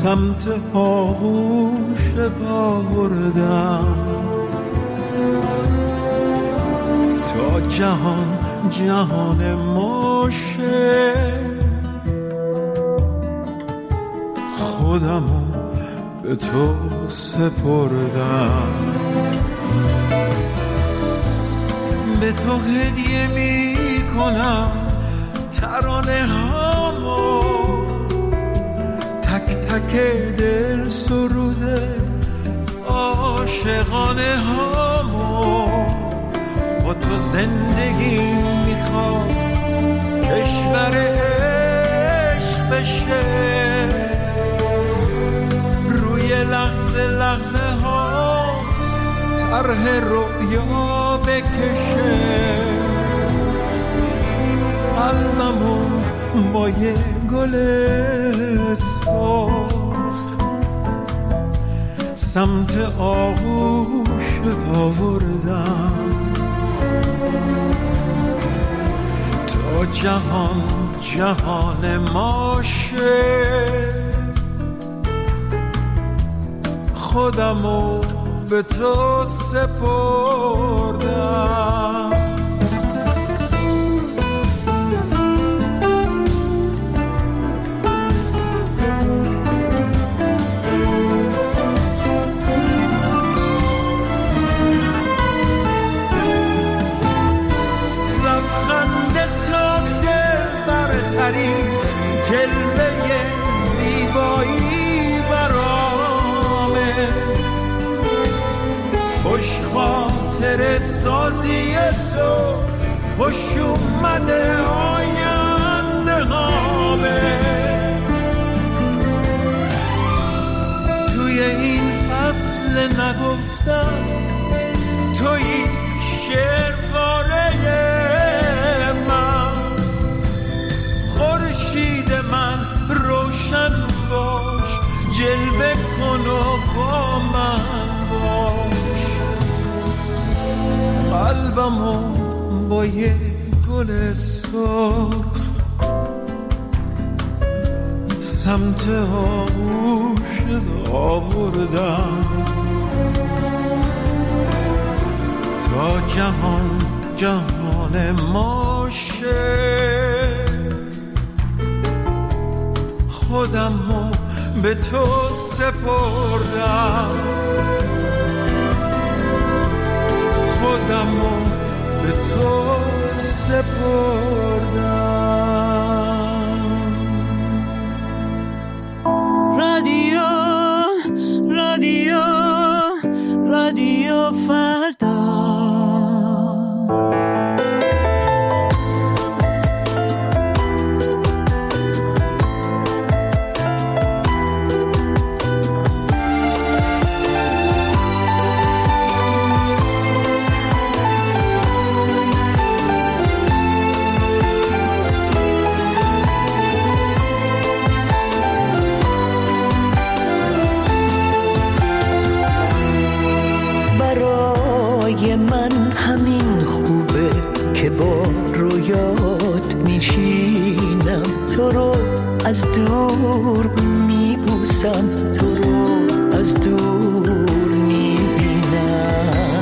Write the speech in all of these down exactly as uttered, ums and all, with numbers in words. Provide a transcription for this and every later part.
سمت آغوش پا بردم تا جهان جهان ما شه، خودمو به تو سپردم. به تو هدیه می کنم ترانه هامو، تک تک دل سروده عاشقانه هامو. با تو زندگی میخوام کشور عشق بشه، روی لحظه لحظه ها طرح رویا بکشه. قلبمو با یه گل سرخ سمت آغوش آوردم تا جهان جهان ما شه، خودمو به تو سپردم. جلوه زیبایی برامه، خوش خاطر سازی تو، خوش اومده آینده هامه. توی این فصل نگفتم توی شعر واره من، خورشید من روشن باش، جلوه کن و با من باش. قلبمو با یه گل سرخ سمت آغوش آوردم تا جهان جهان ما شه، خودمو به تو سپردم، خودمو به تو سپردم. رادیو رادیو رادیو فردا. با رویات میشینم، تو رو از دور میبوسم، تو رو از دور میبینم.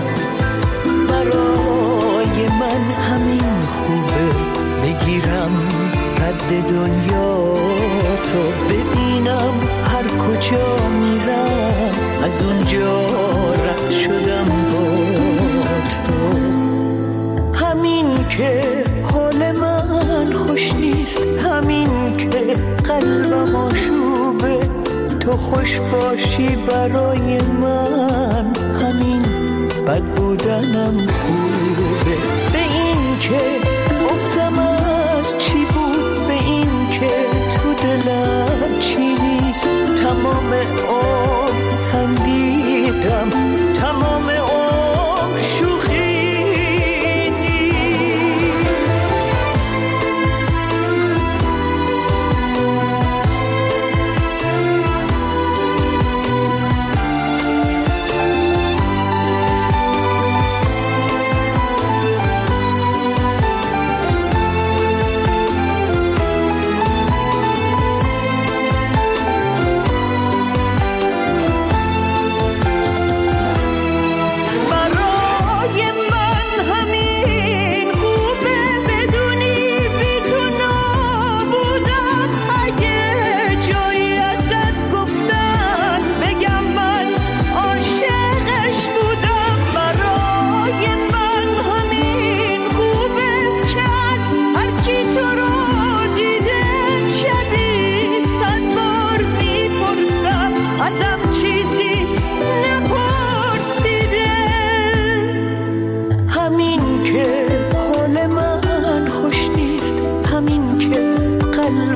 برای من همین خوبه بگیرم رد دنیا تو ببینم، هر کجا میرم از اونجا رد شدم با تو. همین که حال من خوش نیست، همین که قلبم آشوبه، تو خوش باشی برای من، همین بد بودنم خوبه. به این که بغضم از چی بود، به این که تو دلم چی نیست، تمام عمر خندیدم، تمام عمر شوخی.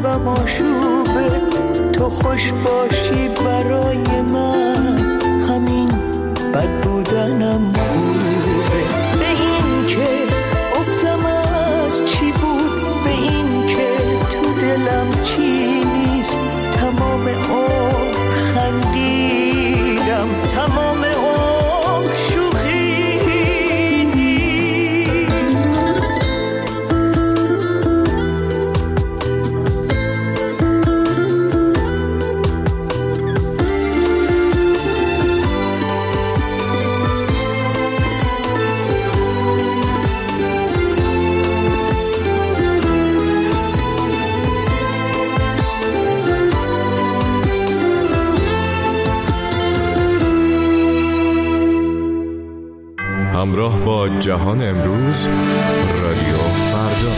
قلبم آشوبه، تو خوش باشی برای من، همین بد بودنم خوبه. به این که عبزم از چی بود، به این که تو دلم چی نیست، تمام عمر خندیدم، تمام عمر شوخی همراه با جهان امروز، رادیو فردا.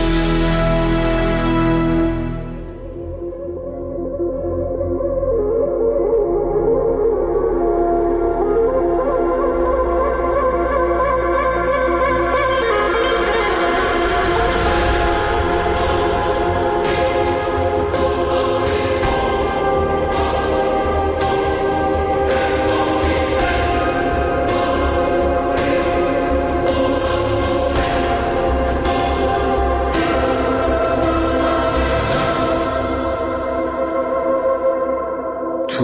تو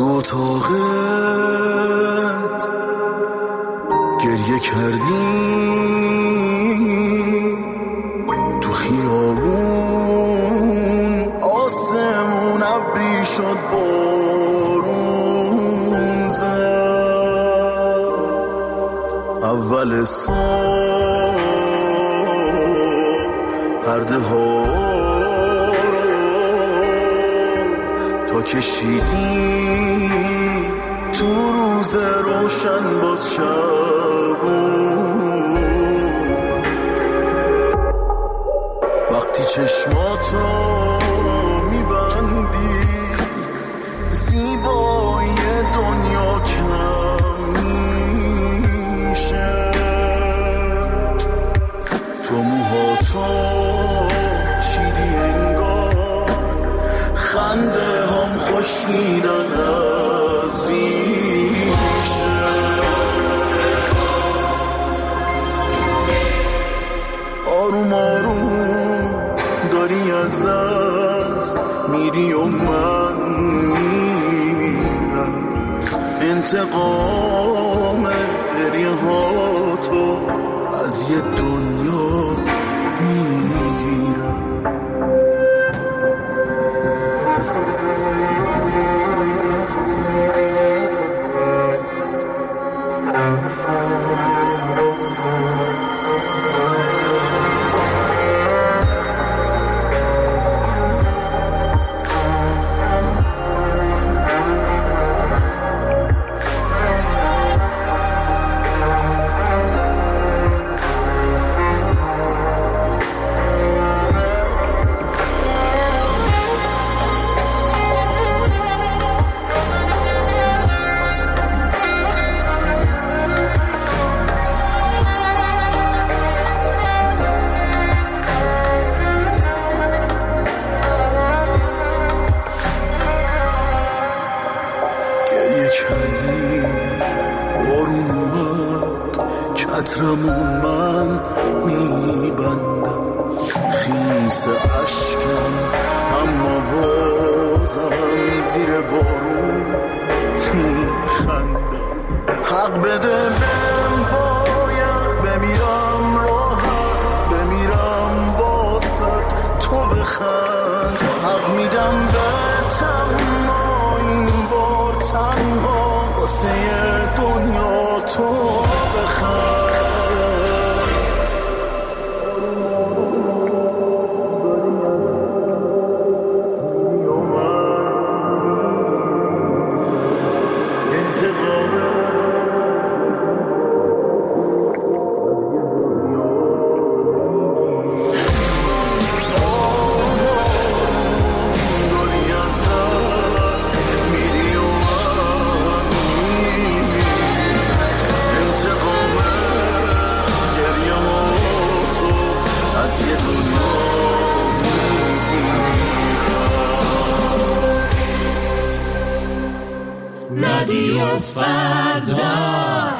اتاقت گریه کردی، تو خیابون آسمون ابری شد، بارون زد. اول صبح پرده ها تا کشیدی، تو روز روشن باز شب بود. وقتی چشماتو میبندی، زیبایی دنیا کم میشه. تو موهاتو چیدی انگار، خنده هم خوشیدن از ریشه. آروم آروم داری از دست میری و من میمیرم. انتقام گریه ها تو از یه دنیا میگیرم. چترمون من میبندم، خیس اشکم اما بازم زیر بارون میخندم. حق بده بهم باید بمیرم راحت، بمیرم واسط تو بخند. حق میدم بهتم ما این بار تنها، واسه دنیا تو بخند. Come on. رادیو فردا.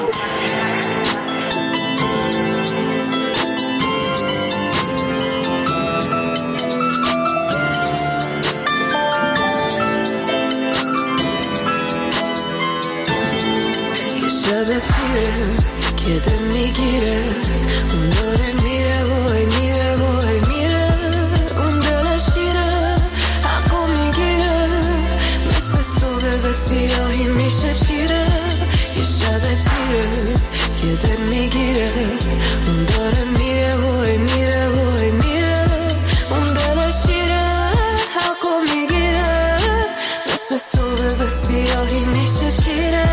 شب تیره که دل میگیره، اون داره میره وای میره وای میره، اون دل شیره حقو میگیره، مثل صبح به سیاهی میشه چیره. یه شب تیره که دل میگیره، اون داره میره وای میره وای میره، اون دل شیره حقو میگیره، مثل صبح به سیاهی میشه چیره.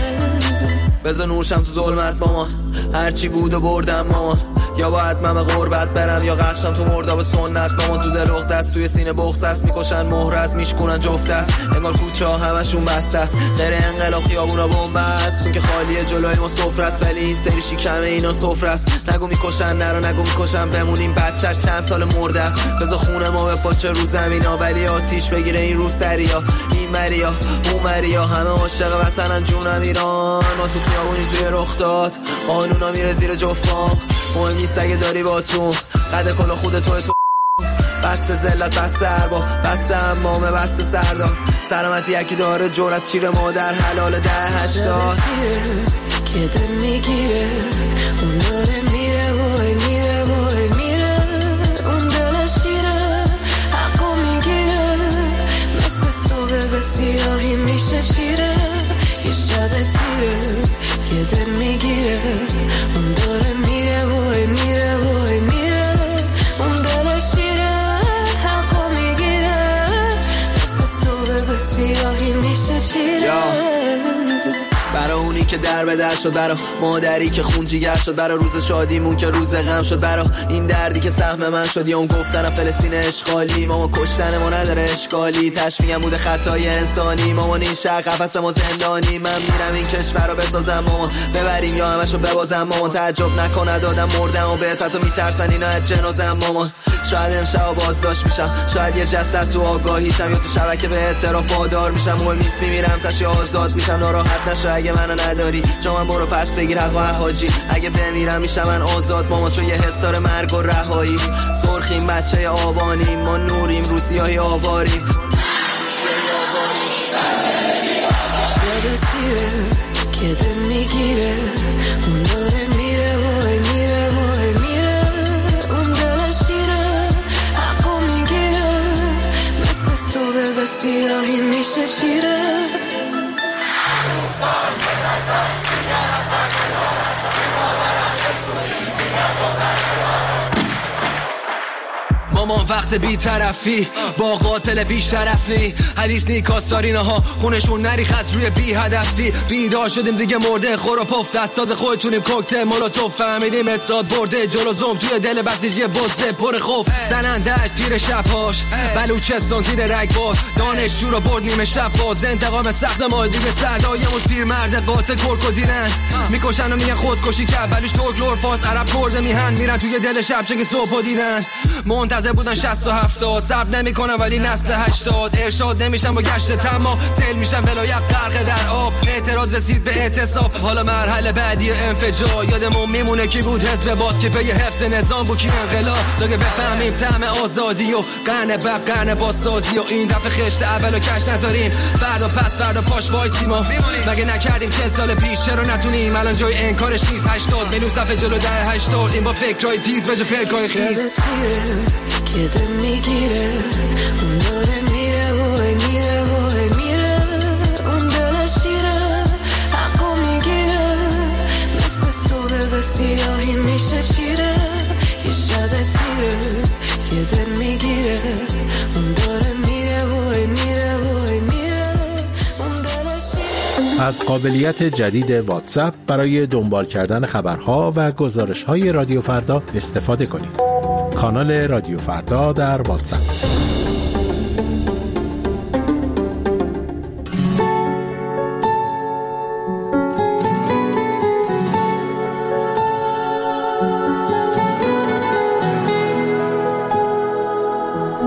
بذار نورشم تو ظلمت مامان، هرچی بود و بردم مامان، یا باید من به غربت برم یا غرقشم تو مرداب سنت مامان. تو دل اخت است، توی سینه بغض است، میکشن مهر از میشکنن جفت است، انگار کوچه ها همشون بسته است، غیر انقلاب خیابونا بمب است، چون که خالیه جلوی ما سفره است، ولی این سری شکمه اینا سفره است. نگو میکشن نرو نگو میکشن، بمونیم بچه چند سال مرده است، بذار خونه ما به پاچه رو زمینا، ولی آتیش بگیره این رو سریا، این مریا اون مریا، همه عاشق وطنن جونم ایران. ما تو خیابونیم توی رخ داد، قانونا میره زیر جفام، مهم نیست اگه داری با تو قد کلا خود توی تو، بسته زلت بسته ارباب بسته امامه بسته سردار، سلامتی یکی داره جورت چیره مادر حلال ده هشتاد. که دل میگیره، اون داره میره وای میره وای میره، اون دل شیره حقو میگیره، مثل صبح به سیاهی میشه چیره. یه شب تیره که دل میگیره، اون داره میره وای میره وای میره، اون دل شیره حقو میگیره، مثل صبح به سیاهی میشه چیره. برای اونی که در به در شد، برای مادری که خون جیگر شد، برای روز شادیمون که روز غم شد، برای این دردی که سهم من شد، یا اون گفتن فلسطین اشغالی، ماما کشتن ما نداره اشکالی، تشمیعم بوده خطای انسانی، مامان این شهر قفس ما زندانی، من میرم این کشور رو بسازم مامان، ببریم یا همشو ببازم مامان، تعجب نکنه دادم مردم و بهت حتی میترسن اینا از جنازم مامان. شاید امشب بازداشت میشم، شاید یه جسد تو آگاهیشم، یا تو شبکه به اعتراف وادار میشم، مهم نیست میمیرم تشی آزاد میشم، ناراحت نشو اگه منو نداری، جا من برو پس بگیر حق و حاجی، اگه بمیرم میشم من آزاد مامان، چون یه حس داره مرگ و رهایی، سرخیم بچه آبانیم، ما نوریم رو سیاهی آواریم. شب تیره که دل میگیره، اون داره میره وای میره وای میره، اون دل شیره حقو میگیره، مثل صبح به سیاهی میشه چیره. مامان وقت بی طرفی با قاتل بیش طرفی، حدیث نیکاستارینا ها خونشون نریخ از روی بی هدفی، بیدار شدیم دیگه مرده خور و پف، دستاز خودتونیم کوکتل مولوتوف، فهمیدیم اتحاد برده جلو زوم، توی دل بسیجی بزه پر خوف، زنندش پیر شبهاش، بلوچستان زیر رگبار، دانشجو رو برد نیمه شب باز، انتقام سخت ما دیگه سردایمون پیر مرد قاتل کرکو دیرن، میکشن و میگن خودکشی کرد، بلوش ترک فارس عرب کرده میهن، میرن توی دل شب چون که صبح دیدن، منتظر بودن شصت و هفتاد، صبر نمیکنن ولی نسل هشتاد، ارشاد نمیشن با گشت تما، سیل میشن ولایت غرق در آب، اعتراض رسید به اعتصاب، حالا مرحله بعدی انفجار، یادمون میمونه کی بود حزب باد که پی حفظ نظام بود، کی انقلاب تا که بفهمیم طعم آزادی و قرن بعد قرن بازسازی، و این دفعه خشت اولو کش نذاریم، فردا پس فردا پاش وایسیم، مگه نکردیم چهل سال پیش، چرا نتونیم الان جای انکارش نیست، هشتاد میلیون صفحه جلو ده هشتاد، این با فکرای تیز بجا پلکای خیز. که دل میگیره، اون داره میره وای میره وای میره، اون دل شیره حقو میگیره، مثل صبح به سیاهی میشه چیره. یه شب تیره که دل میگیره، اون داره میره وای میره وای میره، اون دل شیره. از قابلیت جدید واتساپ برای دنبال کردن خبرها و گزارش‌های رادیو فردا استفاده کنید. کانال رادیو فردا در واتساپ.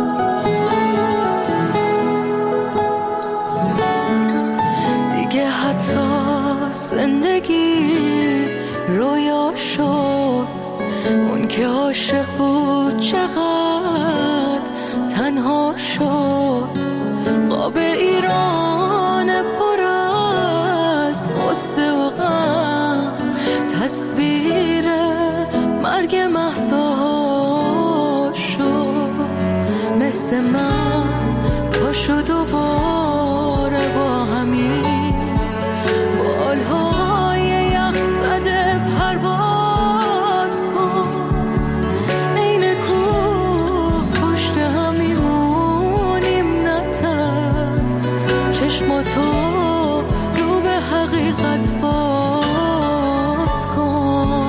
دیگه زندگی رویا شد. اون که عاشق بود چقدر تنها شد. قاب ایران پر از غصه و غم، تصویر مرگ مهسا شد. مثل من پاشو دوباره با همین بالهای یخ زده پرواز کن. این کوه پشت هم میمونیم نترس، چشماتو رو به حقیقت باز کن.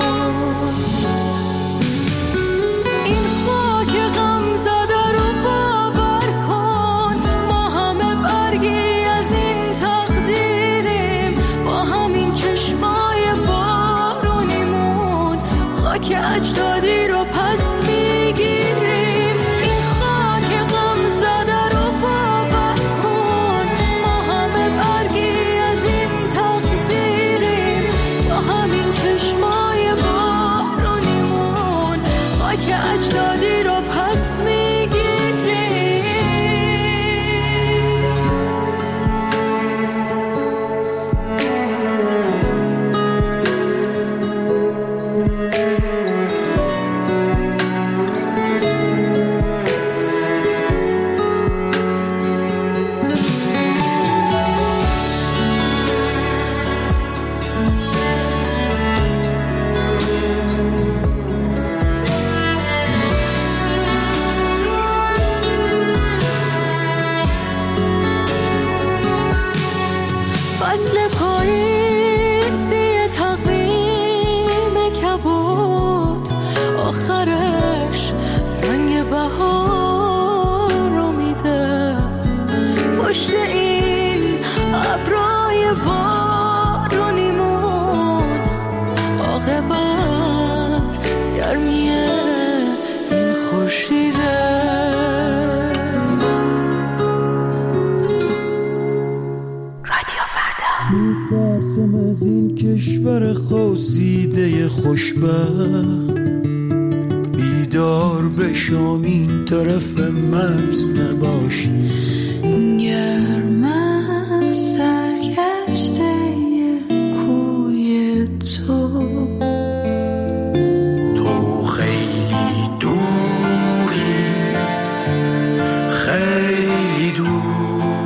این خاک غم زده رو باور کن، ما همه برگی از این تقدیریم. با همین چشمای بارونیمون خاک اجدادی رو پس میگیریم. این خاک غم زده رو باور کن، ما همه برگی از این تقدیریم. با همین چشمای بارونیمون خاک اجدادی رو پس میگیریم. فصل پاییزی تقویم کبود، آخرش رنگ بهار رو میده. پشت این ابرای بارونیمون عاقبت گرمیه این خورشیده. میترسم از این کشور خواسیده خوشبخت، بیدار بشم این طرف مرز نباشی. گرم از سرگشته کوی تو، تو خیلی دوری، خیلی دوری.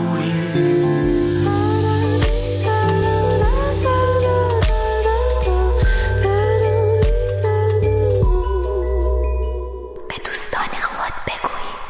به دوستان خود بگویید.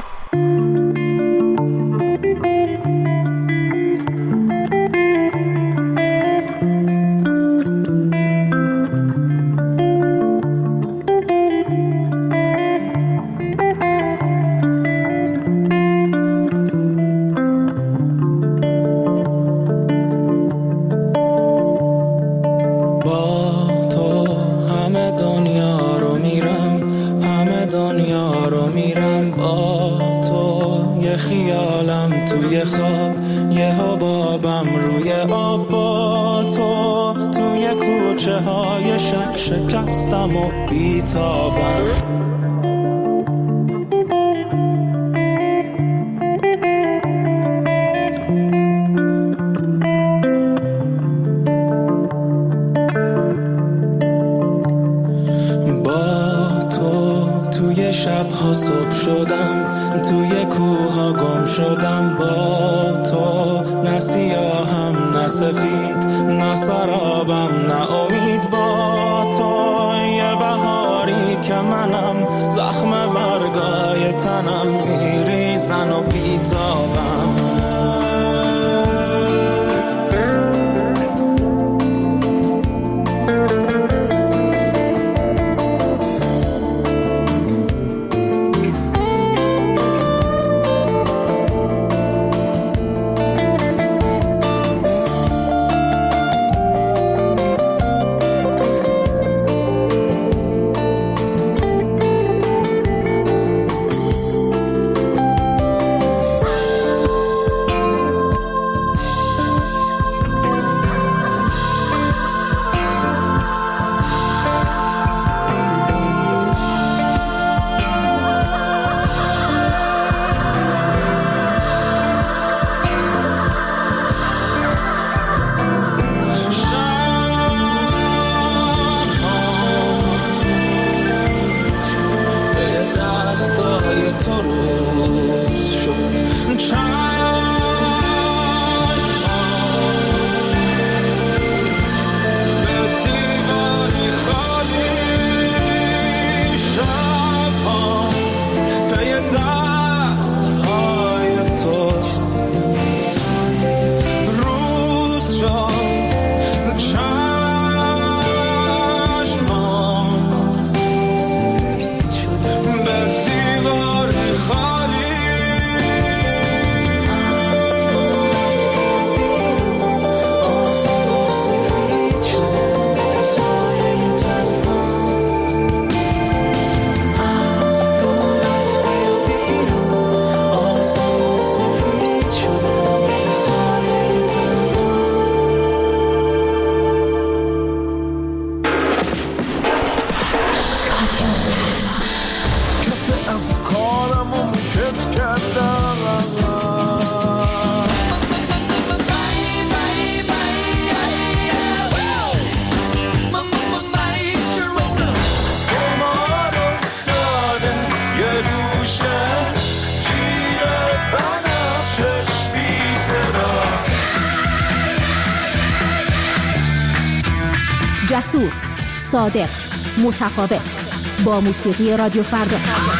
با تو همه دنیا رو میرم، همه دنیا رو میرم. با تو یه خیالم توی خواب، یه حبابم روی آب. با تو توی کوچه های شک شکستم و بیتابم. توی شب‌ها صبح شدم، توی کوها گم شدم. با تو نه سیاهم نه سفید، نه سرابم نه امید. با تو یه بهاری که منم، زخم برگای تنم میریزن و بیتابم. جسور، صادق، متفاوت، با موسیقی رادیو فردا.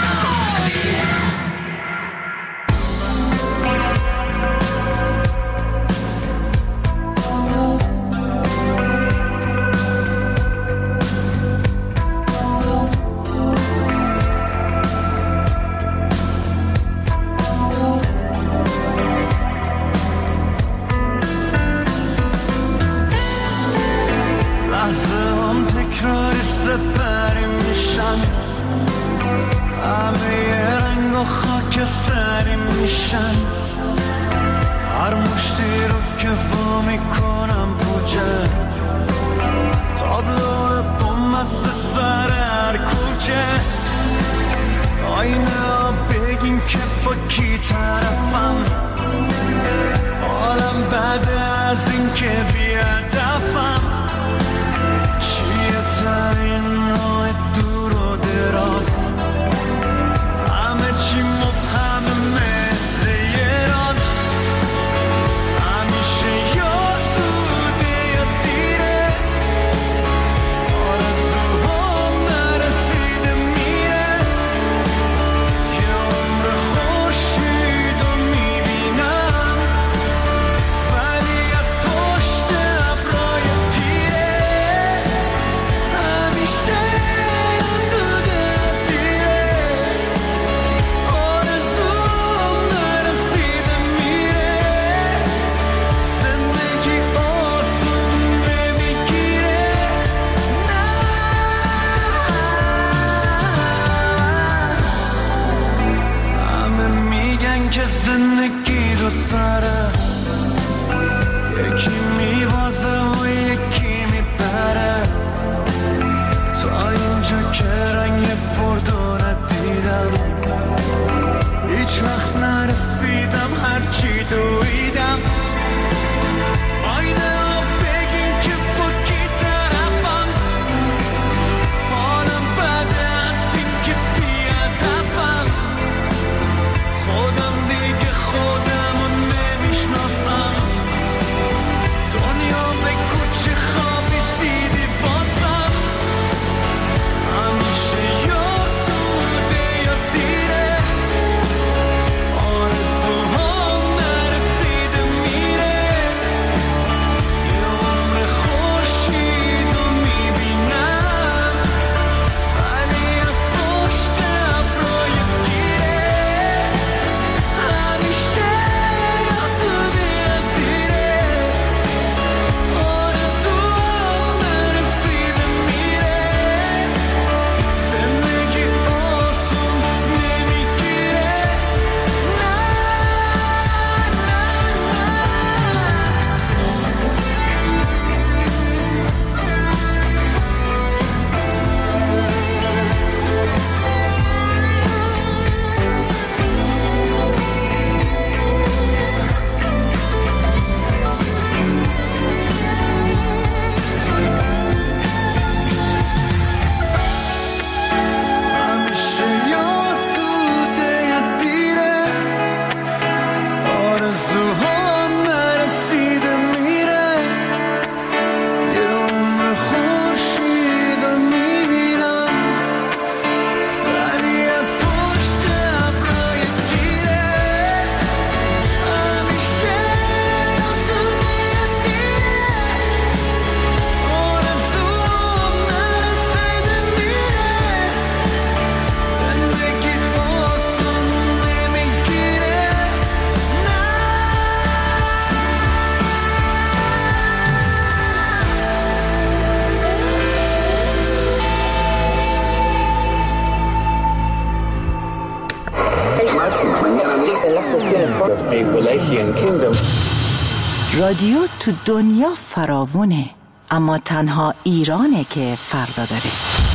رادیو تو دنیا فراوونه، اما تنها ایرانه که فردا داره.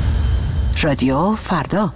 رادیو فردا.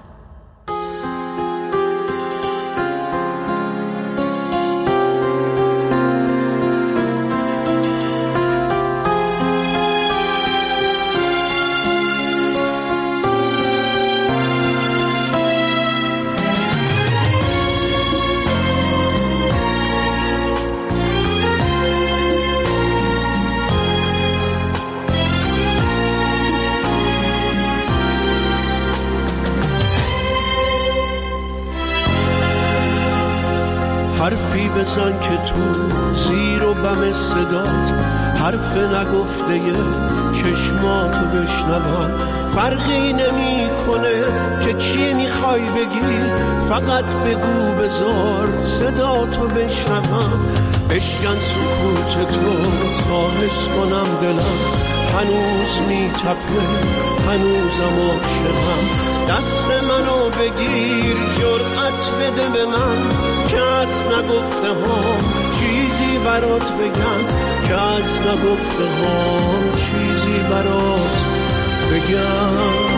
بزن که تو زیر و بم صدات حرف نگفته چشماتو بشنوم. فرقی نمی کنه که چی میخوای بگی، فقط بگو بذار صداتو بشنوم. بشکن سکوت تو تا حس کنم دلم هنوز میتپه، هنوزم عاشقم. دست منو بگیر جرأت بده به من که از نگفته ها چیزی برات بگم، که از نگفته ها چیزی برات بگم.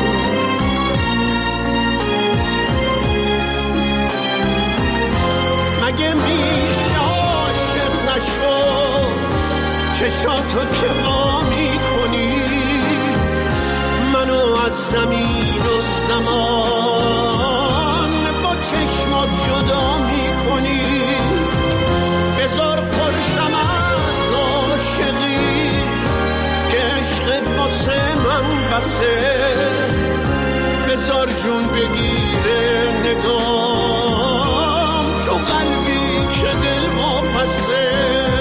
مگه میشه عاشق نشو چشاتو که ما میکنی، منو از زمین و زمان با چشمات جدا میکنی. بذار پرشم از عاشقی که عشقت واسه من بسه، بذار جون بگیره نگام تو قلبی که دل واپسه.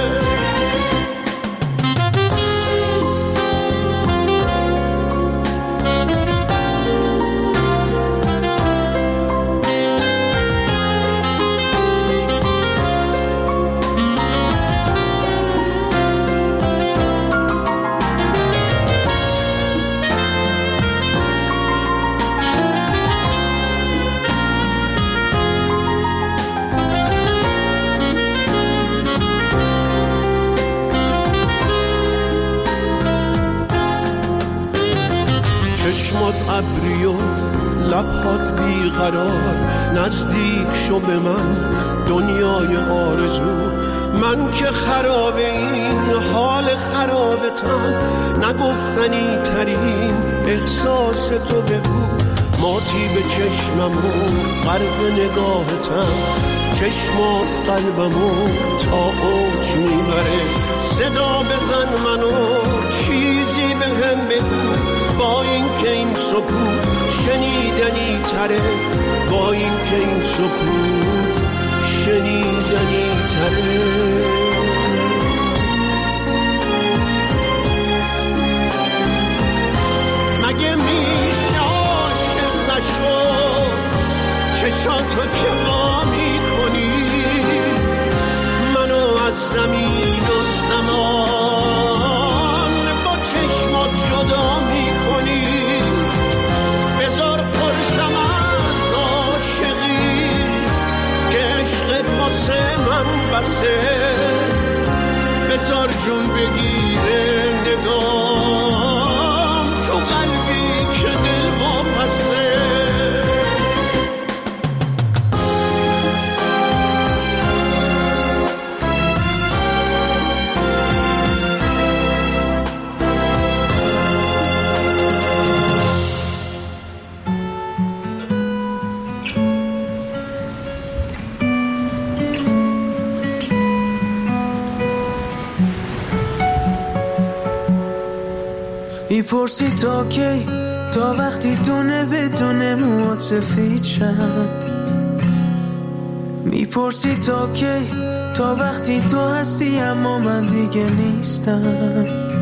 ابری و لبات بیقرار، نزدیک شو به من دنیای آرزو. من که خراب این حال خرابتم، نگفتنی ترین احساس تو بگو. ماتی به چشمم و غرق نگاهتم، چشمات قلبمو تا اوج میبره. صدا بزن منو چیزی به هم بگو، با این که این سکوت شنیدنی تره، با این که این سکوت شنیدنی تره. مگه میشه عاشق نشو چشاتو که ما میکنی، منو از زمین و زمان با چشمات جدا میکنی. بذار پرشم از عاشقی که عشقت واسه من بسه، بذار جون بگیره نگام تو قلبی که دل واپسه. میپرسی تا کی، تا وقتی دونه بدون موات سفید شم. میپرسی تا کی، تا وقتی تو هستی اما من دیگه نیستم.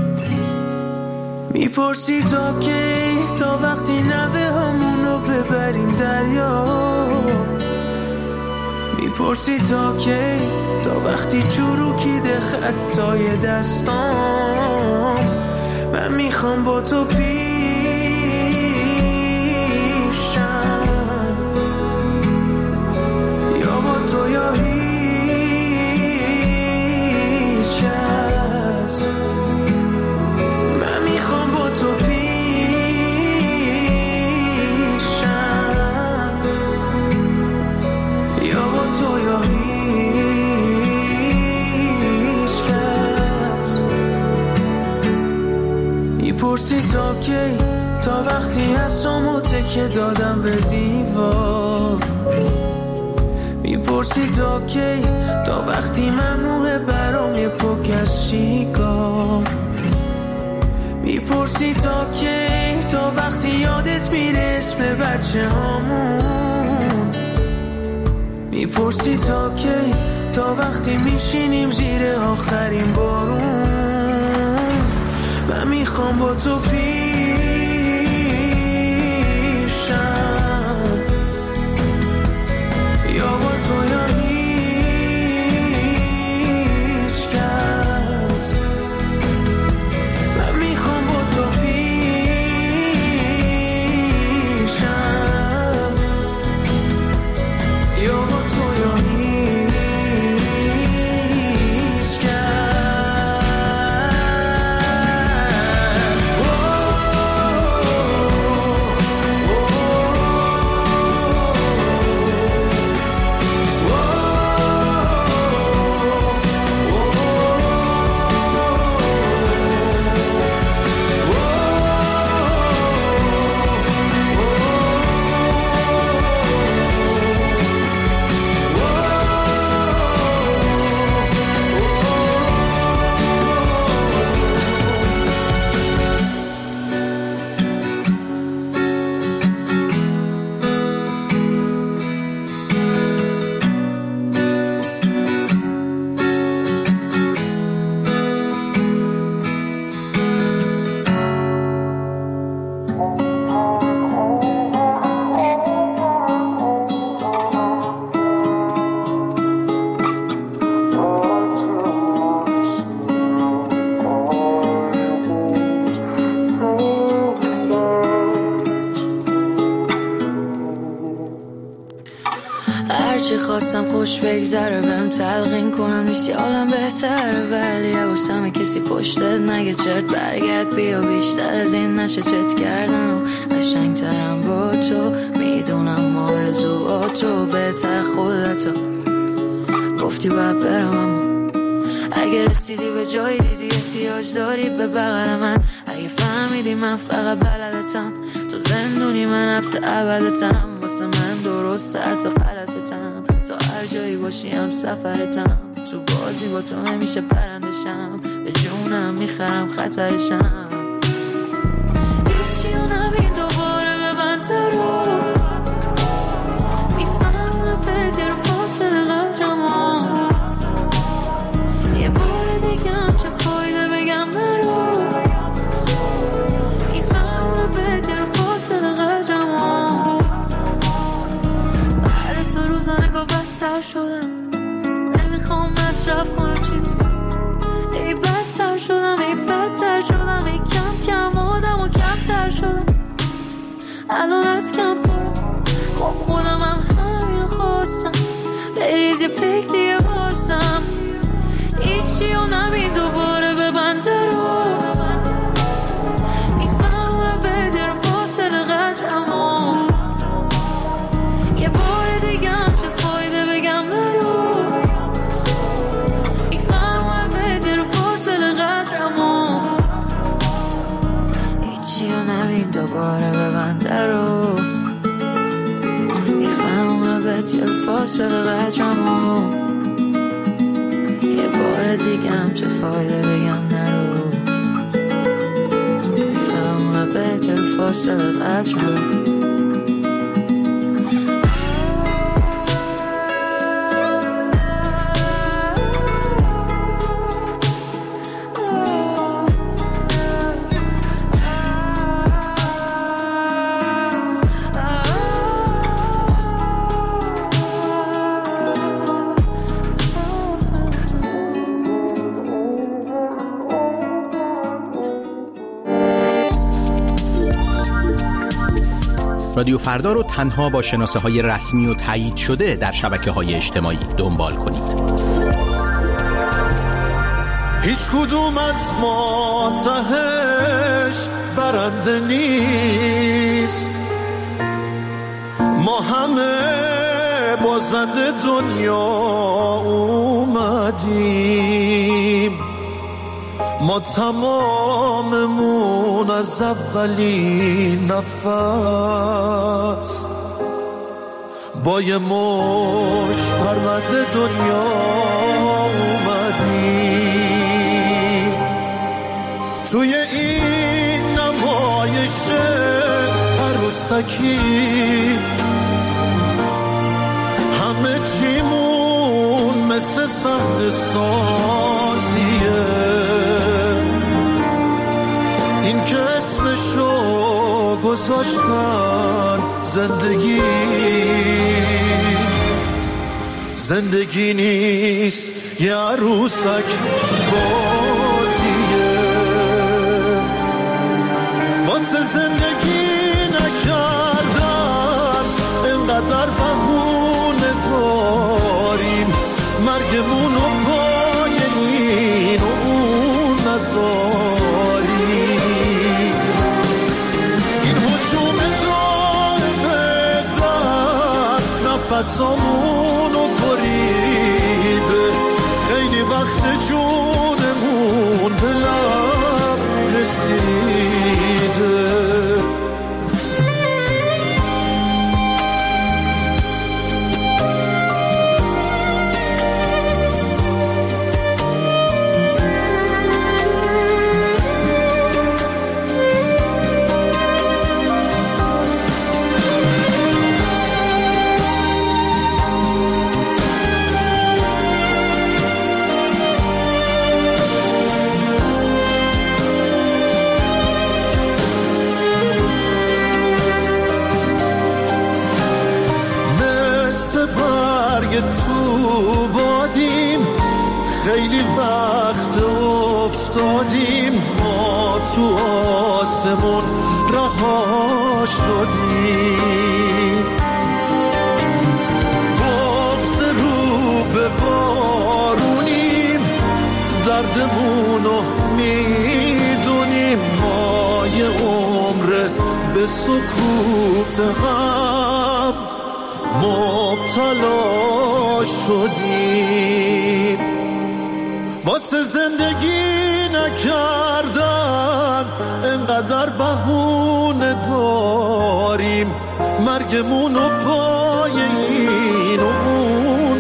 میپرسی تا کی، تا وقتی نوه همونو ببریم دریا. میپرسی تا کی، تا وقتی چروکیده خطای دستام. من میخوام با تو پیشم، یا با تو یا هیچ کس. من میخوام با تو پیشم، یا با تو یا هیچ کس. میپرسی تا کی، تا وقتی هستم تکه دادم به دیوار. میپرسی تا کی، تا وقتی ممنوعه برام یه پک از شیکار. میپرسی تا کی، تا وقتی یادت میره اسم بچه هامون. میپرسی تا کی، تا وقتی میشینیم زیر آخرین بارون. من میخوام با تو پیشم، یا با تو یا هیچ کس. من میخوام با تو پیشم، یا با تو یا هیچ کس. هرچی خواستم خوش بگذره بهم تلقین کنم نیستی حالم بهتره، ولی حواسم کسی پشتت نگه چرت برگرد بیا، بیشتر از این نشه چت کردن و قشنگترم با تو. میدونم آرزوهاتو بهتر خودتو گفتی باید برم، اما اگه رسیدی به جایی دیدی احتیاج داری به بغل من، اگه فهمیدی من فقط بلدتم تو زندونی من حبس ابدتم، واسه من درست حتی غلطتم، تا هر جایی باشی هم سفرتم، تو بازی با تو نمیشه پرندشم، به جونم میخرم خطرشم. هیچی رو نبین دوباره به من درو، میفهمونه بهتر فاصله قدرمو، یه بار دیگه هم چه فایده بگم نرو، میفهمونه بهتر فاصله قدرمو. بعد تو روزا نگاه بدتر شدم، نمیخوام مصرف کنم چیزی، ای بدتر شدم ای بدتر شدم، ای کم کم آدم و کمتر شدم، الان از کم پرم، خب خودم هم همین خواستم، بریز یه پک دیگه بازم. هیچی رو نبین دوباره به بنده رو، میفهمونه بهتر فاصله قدرمو، یه بار دیگه هم چه فایده بگم نرو، میفهمونه بهتر فاصله قدرمو. هیچی رو نبین دوباره به بنده رو، میفهمونه بهتر فاصله قدرمو، یه بار دیگه هم چه فایده بگم نرو، میفهمونه بهتر فاصله قدرمو. رادیو فردا رو تنها با شناسه های رسمی و تایید شده در شبکه های اجتماعی دنبال کنید. هیچ کدوم از ما تهش برنده نیست، ما همه بازنده دنیا اومدیم، ما تماممون از اولین نفس با یه مش پرونده دنیا اومدیم. توی این نمایش عروسکی همه چیمون مثل صحنه سازیه، این که اسمشو گذاشتن زندگی، زندگی نیست یه عروسک بازیه. واسه زندگی نکردن انقدر بهونه داریم، مرگمونو پای این و اون نذاریم. این حجوم راه بدن نفسامونو بریده، خیلی وقت جونمون به لب رسیده. تو بادیم خیلی وقت افتادیم، ما تو آسمون رها شدیم. بغض رو به بارونیم، دردمونو میدونیم، ما یه عمر به سکوت غم مبتلا شدیم. واسه زندگی نکردن انقدر بهونه داریم، مرگمونو پای این و اون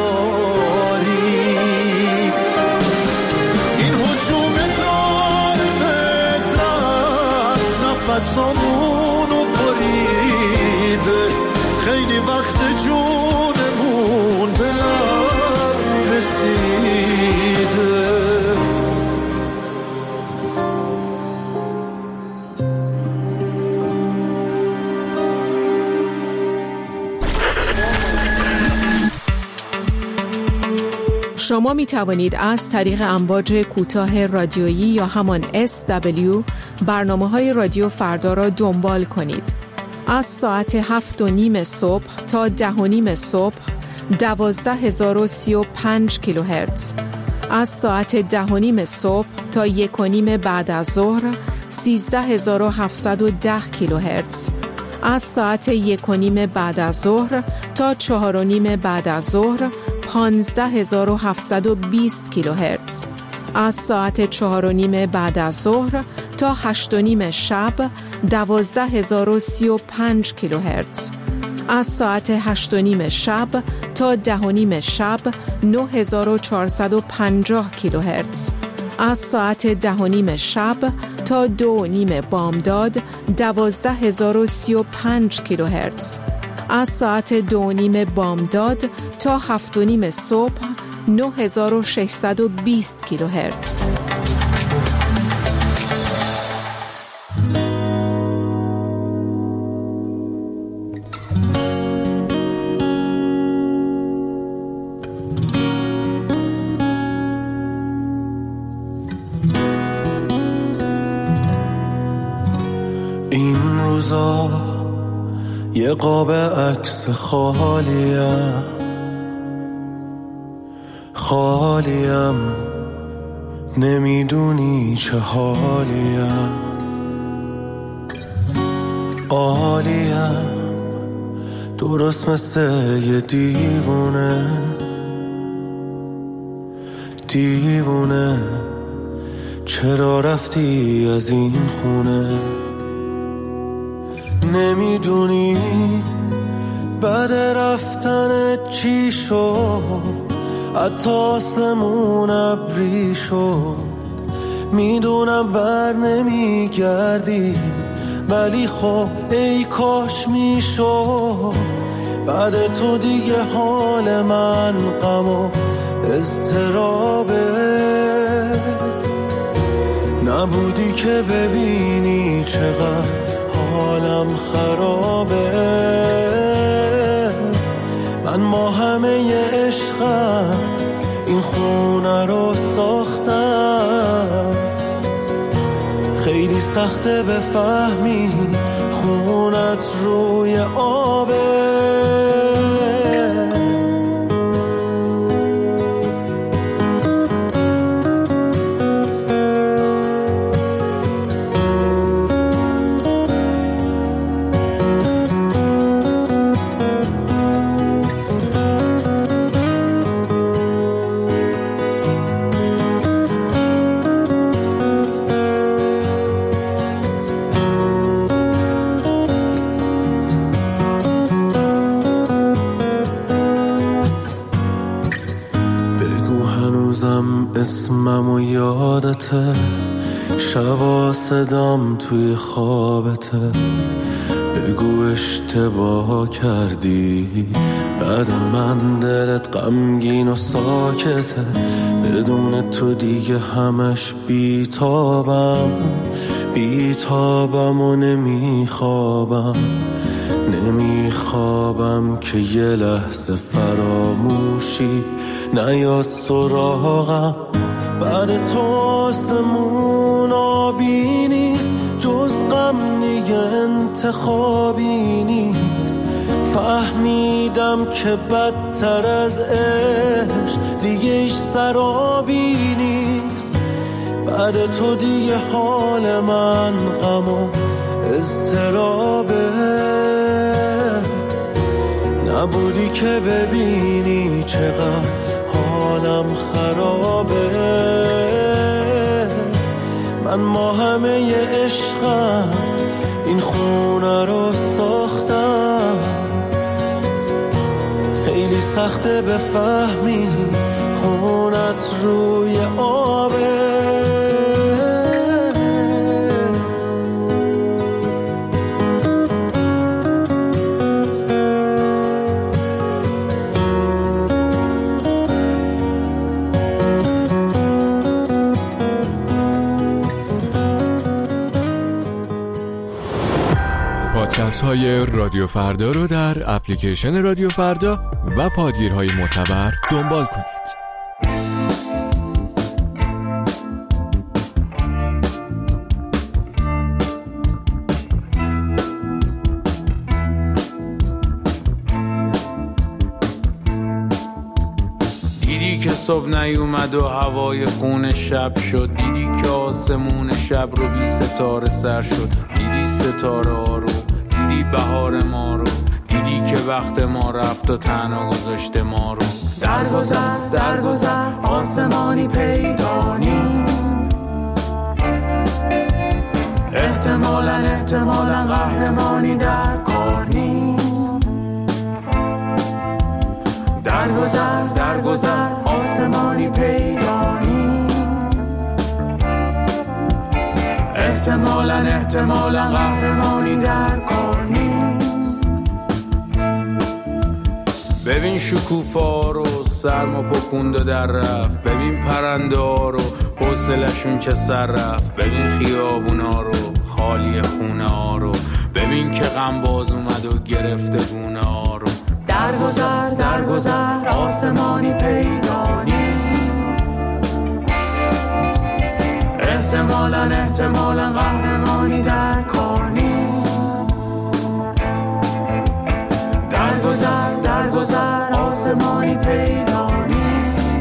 نذاریم. این حجوم دار بدن نفسامونو بریده، خیلی وقت جونمون به لب رسیده. شما می توانید از طریق امواج کوتاه رادیویی یا همان اس دبلیو برنامه‌های رادیو فردا را دنبال کنید. از ساعت هفت و نیم صبح تا ده و نیم صبح دوازده هزار و سی و پنج کیلوهرتز، از ساعت ده و نیم صبح تا یک و نیم بعد از ظهر سیزده هزار و هفتصد و ده کیلوهرتز، از ساعت یک و نیم بعد از ظهر تا چهار و نیم بعد از ظهر پانزده هزار و هفتصد و بیست کیلوهرتز، از ساعت چهار و نیم بعد از ظهر تا هشت و نیم شب دوازده هزار و سی و پنج کیلوهرتز، از ساعت هشت و نیم شب تا ده و نیم شب نه هزار و چهارصد و پنجاه کیلوهرتز، از ساعت ده و نیم شب تا دو و نیم بامداد دوازده هزار و سی و پنج کیلوهرتز، از ساعت دو و نیم بامداد تا هفت و نیم صبح نه هزار و ششصد و بیست کیلوهرتز. این روزا یه قاب عکس خالیم خالیم، نمیدونی چه حالیم، عالیم، درست مثل یه دیوونه دیوونه. چرا رفتی از این خونه؟ نمیدونی بعد رفتن چی شد، حتی آسمون ابری شد. میدونم بر نمیگردی، ولی خب ای کاش میشد. بعد تو دیگه حال من غم و اضطرابه، نبودی که ببینی چقدر حالم خرابه. من با همه عشقم این خونه رو ساختم، خیلی سخته بفهمی خونت روی آبه. اسمم و یادته، شبا صدام توی خوابته. بگو اشتباه کردی، بعد من دلت غمگین و ساکته. بدون تو دیگه همش بیتابم، بیتابم و نمیخوابم، نمیخوابم که یه لحظه فراموشی نیاد سراغم. بعد تو آسمون آبی نیست، جز غم دیگه انتخابی نیست. فهمیدم که بدتر از عشق دیگه ایش سرابی نیست. بعد تو دیگه حال من غم و اضطرابه، نبودی که ببینی چقدر حالم خرابه. من با همه عشقم این خونه رو ساختم، خیلی سخته بفهمی خونت روی آبه. پادکست های رادیو فردا رو در اپلیکیشن رادیو فردا و پادگیرهای معتبر دنبال کنید. دیدی که صبح نیومد و هوای خون شب شد، دیدی که آسمون شب رو بی ستاره سر شد، دیدی ستاره ها رو، دیدی بهار ما رو، دیدی که وقت ما رفت و تنها گذاشته ما رو. درگذر درگذر آسمانی پیدا نیست، احتمالاً احتمالاً قهرمانی در کار نیست. درگذر درگذر آسمانی پیدا نیست، احتمالاً احتمالاً قهرمانی در کار نیست. ببین شکوفا رو سرما پکند و در رفت، ببین پرنده ها رو حوصلشون چه سر رفت، ببین خیابونا رو خالی خونه ها رو، ببین که غم باز اومد و گرفته گونه ها رو. درگذر درگذر آسمانی پیدا نیست، احتمالاً احتمالاً قهرمانی در کار نیست. درگذر درگذر آسمانی پیدا نیست،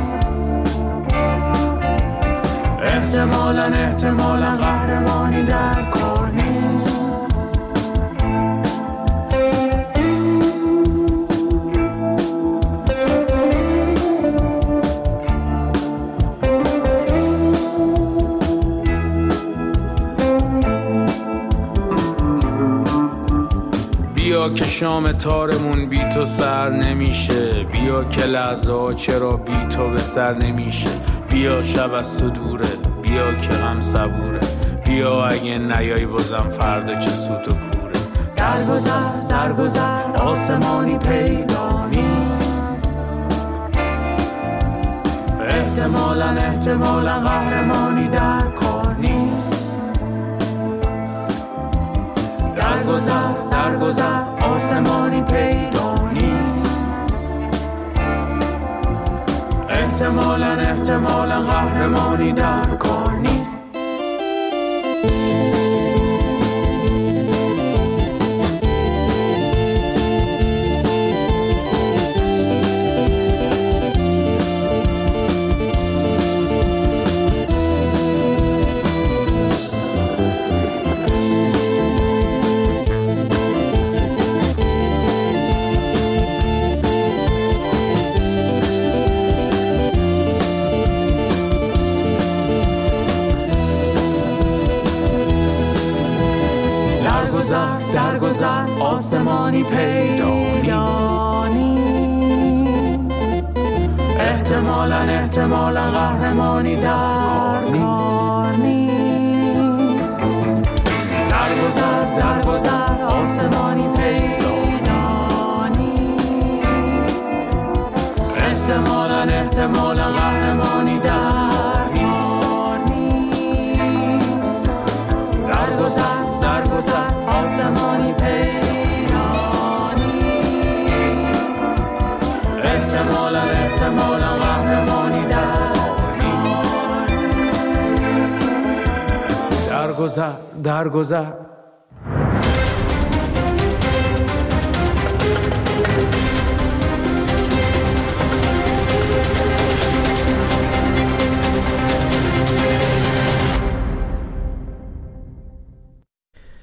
احتمالاً احتمالاً قهرمانی در کار نیست. بیا که شام تارمون بی تو سر نمیشه، بیا که لحظه ها چرا بی تو به سر نمیشه. بیا شب از تو دوره، بیا که غم صبوره، بیا اگه نیای بازم فردا چه سوت و کوره. درگذر درگذر آسمانی پیدا نیست، احتمالاً احتمالاً قهرمانی در کار نیست. درگذر درگذر آسمانی پیدا نیست. احتمالاً احتمالاً قهرمانی در کار نیست. درگذر آسمانی پیدا نیست. احتمالاً احتمالاً قهرمانی در کار نیست. درگذر درگذر آسمانی پیدا نیست. احتمالاً احتمالاً قهرمانی در کار نیست. درگذر درگذر آسمانی پیدا نیست. احتمالاً احتمالاً قهرمانی در نیست. درگذر درگذر